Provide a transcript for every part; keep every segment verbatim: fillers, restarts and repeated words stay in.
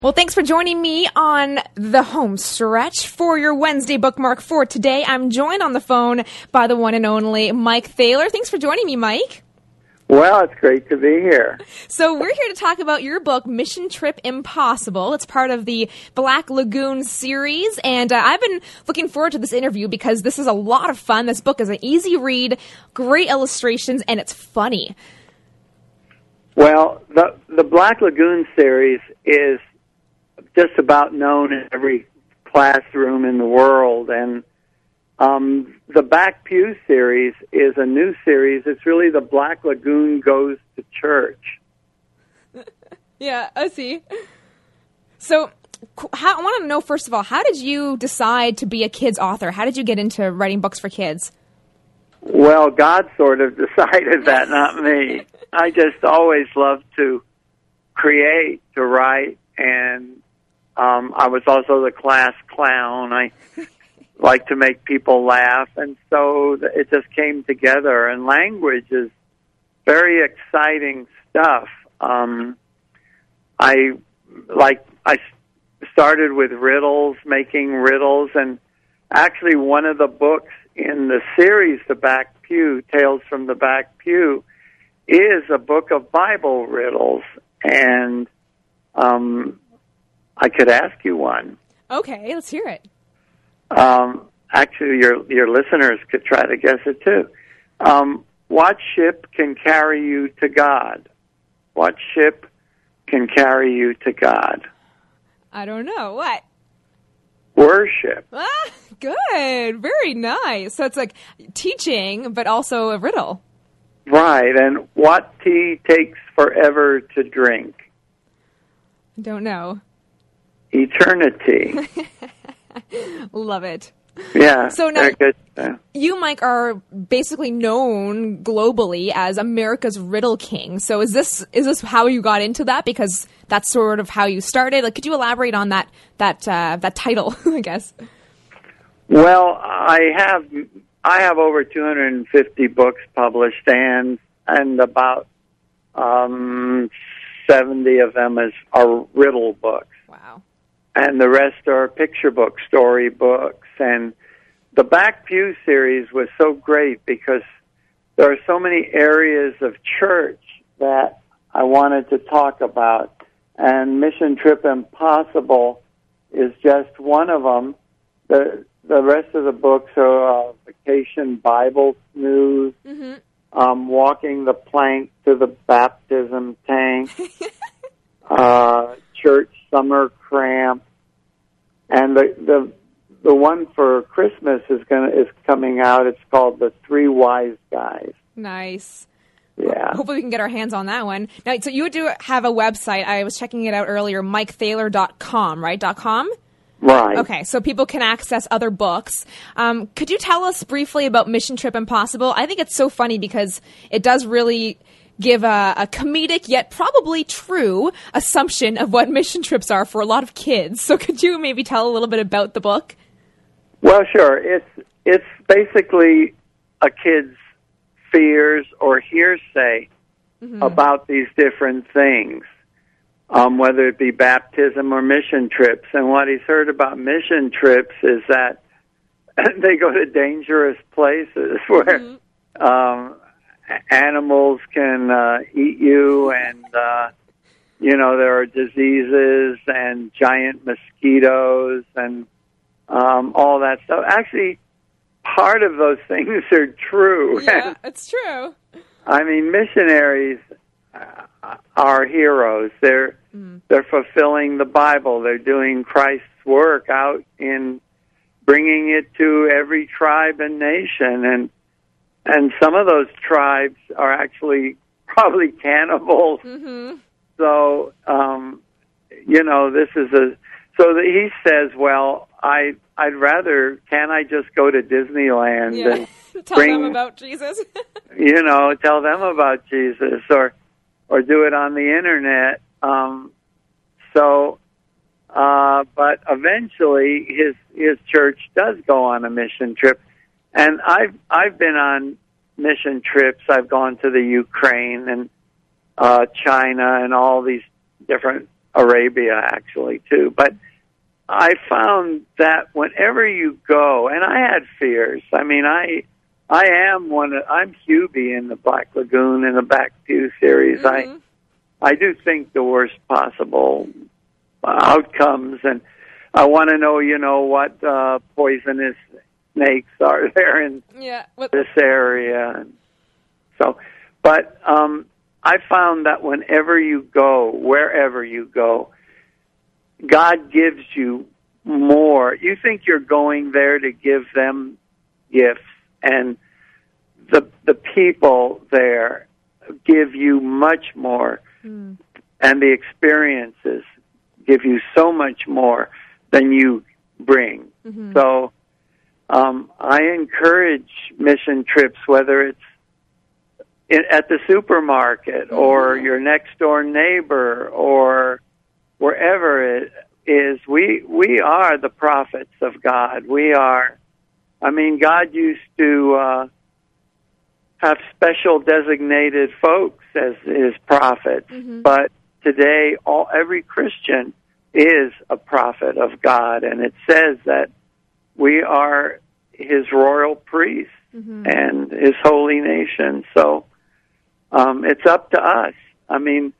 Well, thanks for joining me on the home stretch for your Wednesday bookmark for today. I'm joined on the phone by the one and only Mike Thaler. Thanks for joining me, Mike. Well, it's great to be here. So we're here to talk about your book, Mission Trip Impossible. It's part of the Black Lagoon series, and uh, I've been looking forward to this interview because this is a lot of fun. This book is an easy read, great illustrations, and it's funny. Well, the the Black Lagoon series is just about known in every classroom in the world, and um, the Back Pew series is a new series. It's really the Black Lagoon Goes to Church. Yeah, I see. So how, I want to know, first of all, how did you decide to be a kid's author? How did you get into writing books for kids? Well, God sort of decided that, not me. I just always loved to create, to write, and Um, I was also the class clown. I like to make people laugh, and so it just came together. And language is very exciting stuff. Um, I like I started with riddles, making riddles, and actually one of the books in the series, The Back Pew, Tales from the Back Pew, is a book of Bible riddles, and um, I could ask you one. Okay, let's hear it. Um, actually, your your listeners could try to guess it too. Um, what ship can carry you to God? What ship can carry you to God? I don't know. What? Worship. Ah, good. Very nice. So it's like teaching, but also a riddle. Right. And what tea takes forever to drink? I don't know. Eternity. Love it. Yeah. So now, very good. Uh, you, Mike, are basically known globally as America's Riddle King. So is this is this how you got into that? Because that's sort of how you started. Like, could you elaborate on that that uh, that title? I guess. Well, I have I have over two hundred fifty books published, and and about um, seventy of them is are riddle books. Wow. And the rest are picture books, story books. And the Back Pew series was so great because there are so many areas of church that I wanted to talk about. And Mission Trip Impossible is just one of them. The the rest of the books are uh, Vacation Bible Snooze, mm-hmm. um, Walking the Plank to the Baptism Tank, uh, Church Summer Cramp, and the the the one for Christmas is gonna is coming out. It's called The Three Wise Guys. Nice. Yeah. Hopefully we can get our hands on that one. Now, so you do have a website. I was checking it out earlier, mike thaler dot com, right? Dot .com? Right. Okay, so people can access other books. Um, could you tell us briefly about Mission Trip Impossible? I think it's so funny because it does really give a, a comedic yet probably true assumption of what mission trips are for a lot of kids. So could you maybe tell a little bit about the book? Well, sure. It's it's basically a kid's fears or hearsay mm-hmm. about these different things, um, whether it be baptism or mission trips. And what he's heard about mission trips is that they go to dangerous places where mm-hmm. um, animals can uh, eat you, and uh, you know there are diseases and giant mosquitoes and um, all that stuff. Actually, part of those things are true. Yeah, it's true. I mean, missionaries uh, are heroes. They're mm. they're fulfilling the Bible. They're doing Christ's work out in bringing it to every tribe and nation, and and some of those tribes are actually probably cannibals. Mm-hmm. So, um, you know, this is a so that he says, well, I I'd rather can I just go to Disneyland yeah. and tell bring, them about Jesus. you know, tell them about Jesus, or or do it on the internet. Um, so, uh, but eventually, his his church does go on a mission trip, and I've I've been on mission trips. I've gone to the Ukraine and uh, China and all these different Arabia, actually, too. But I found that whenever you go, and I had fears. I mean, I I am one. Of, I'm Hubie in the Black Lagoon in the Back Pew series. Mm-hmm. I I do think the worst possible outcomes, and I want to know, you know, what uh, poisonous snakes are there in yeah, what- this area. And so, but um, I found that whenever you go, wherever you go, God gives you more. You think you're going there to give them gifts, and the the people there give you much more, mm. and the experiences give you so much more than you bring. Mm-hmm. So um, I encourage mission trips, whether it's in, at the supermarket mm-hmm. or your next door neighbor or wherever it is. We we are the prophets of God. We are. I mean, God used to uh, have special designated folks as his prophets, mm-hmm. but today, all every Christian is a prophet of God, and it says that we are his royal priests mm-hmm. and his holy nation. So um, it's up to us. I mean,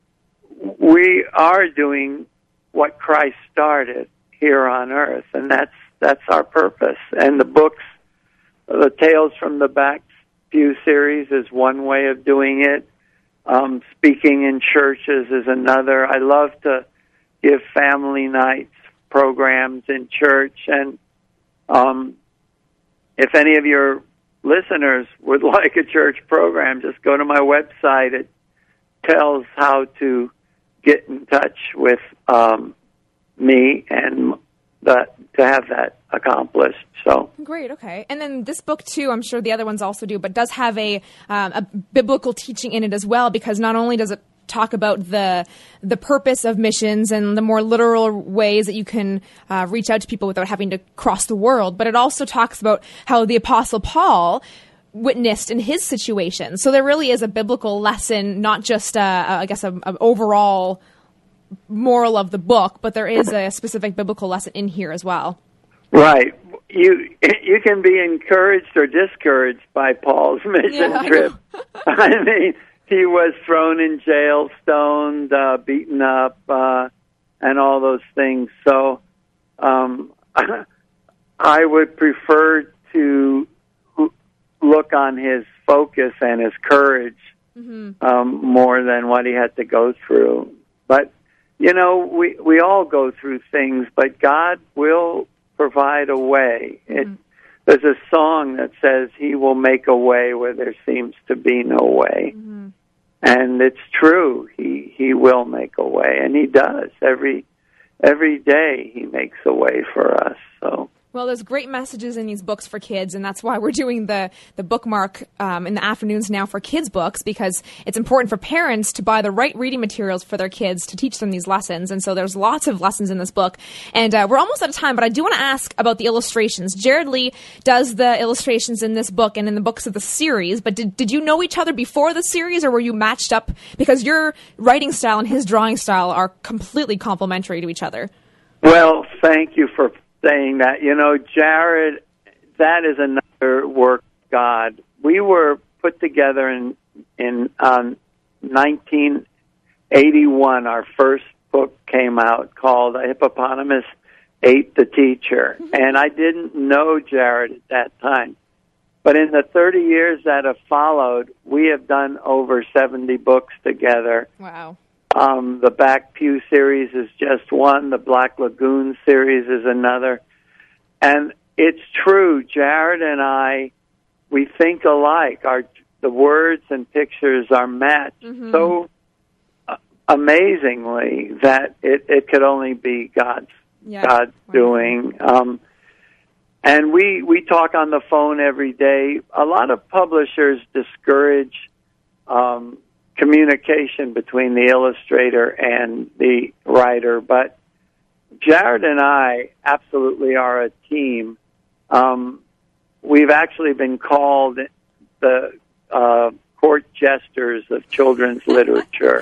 we are doing what Christ started here on earth, and that's that's our purpose. And the books, the Tales from the Back Pew series is one way of doing it. Um, speaking in churches is another. I love to give family nights programs in church, and um, if any of your listeners would like a church program, just go to my website. It tells how to get in touch with um, me and the, to have that accomplished. So great, okay. And then this book too, I'm sure the other ones also do, but does have a um, a biblical teaching in it as well, because not only does it talk about the the purpose of missions and the more literal ways that you can uh, reach out to people without having to cross the world, but it also talks about how the Apostle Paul witnessed in his situation. So there really is a biblical lesson, not just, uh, I guess, an overall moral of the book, but there is a specific biblical lesson in here as well. Right. You you can be encouraged or discouraged by Paul's mission yeah, trip. I, I mean, he was thrown in jail, stoned, uh, beaten up, uh, and all those things. So um, I would prefer to look on his focus and his courage mm-hmm. um, more than what he had to go through. But, you know, we, we all go through things, but God will provide a way. Mm-hmm. It, there's a song that says he will make a way where there seems to be no way. Mm-hmm. And it's true. He he will make a way, and he does. Every every day he makes a way for us. So. Well, there's great messages in these books for kids, and that's why we're doing the, the bookmark um, in the afternoons now for kids' books, because it's important for parents to buy the right reading materials for their kids to teach them these lessons. And so there's lots of lessons in this book. And uh, we're almost out of time, but I do want to ask about the illustrations. Jared Lee does the illustrations in this book and in the books of the series, but did, did you know each other before the series, or were you matched up? Because your writing style and his drawing style are completely complementary to each other. Well, thank you for saying that. You know, Jared, that is another work of God. We were put together in in um, nineteen eighty-one. Our first book came out called A Hippopotamus Ate the Teacher. And I didn't know Jared at that time. But in the thirty years that have followed, we have done over seventy books together. Wow. Um, the Back Pew series is just one. The Black Lagoon series is another. And it's true, Jared and I, we think alike. Our the words and pictures are matched mm-hmm. so uh, amazingly that it, it could only be God's, yeah. God's wow. doing. Um, and we, we talk on the phone every day. A lot of publishers discourage um communication between the illustrator and the writer, but Jared and I absolutely are a team. Um, we've actually been called the uh, court jesters of children's literature, and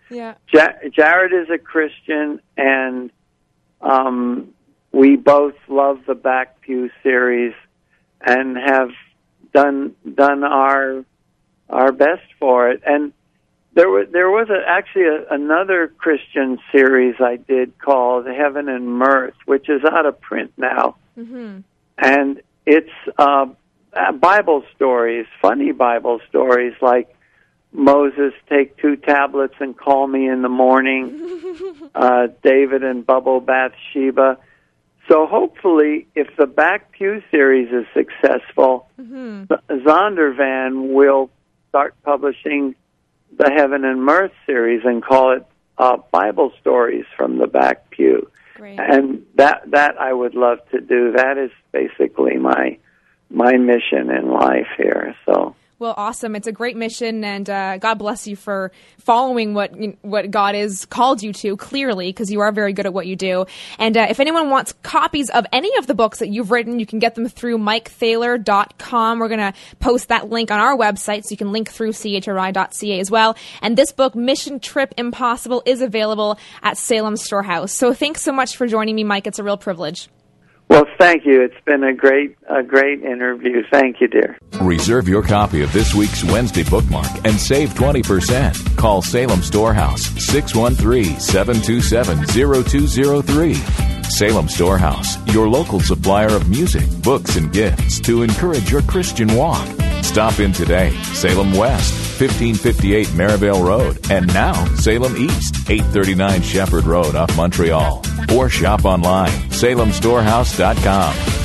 Yeah. Ja- Jared is a Christian, and um, we both love the Back Pew series and have done done our our best for it. And there was there was a, actually a, another Christian series I did called Heaven and Mirth, which is out of print now, mm-hmm. and it's uh, Bible stories, funny Bible stories like Moses, take two tablets and call me in the morning, uh, David and Bubble Bathsheba. So hopefully, if the Back Pew series is successful, mm-hmm. Zondervan will start publishing the Heaven and Mirth series and call it uh, Bible Stories from the Back Pew. Great. And that that I would love to do. That is basically my my mission in life here. So. Well, awesome. It's a great mission, and uh, God bless you for following what what God has called you to, clearly, because you are very good at what you do. And uh, if anyone wants copies of any of the books that you've written, you can get them through mike thaler dot com. We're going to post that link on our website, so you can link through c h r i dot c a as well. And this book, Mission Trip Impossible, is available at Salem Storehouse. So thanks so much for joining me, Mike. It's a real privilege. Well, thank you. It's been a great, a great interview. Thank you, dear. Reserve your copy of this week's Wednesday bookmark and save twenty percent. Call Salem Storehouse, six one three, seven two seven, zero two zero three. Salem Storehouse, your local supplier of music, books, and gifts to encourage your Christian walk. Stop in today. Salem West, fifteen fifty-eight Maryvale Road, and now Salem East, eight thirty-nine Shepherd Road off Montreal. Or shop online, salem storehouse dot com.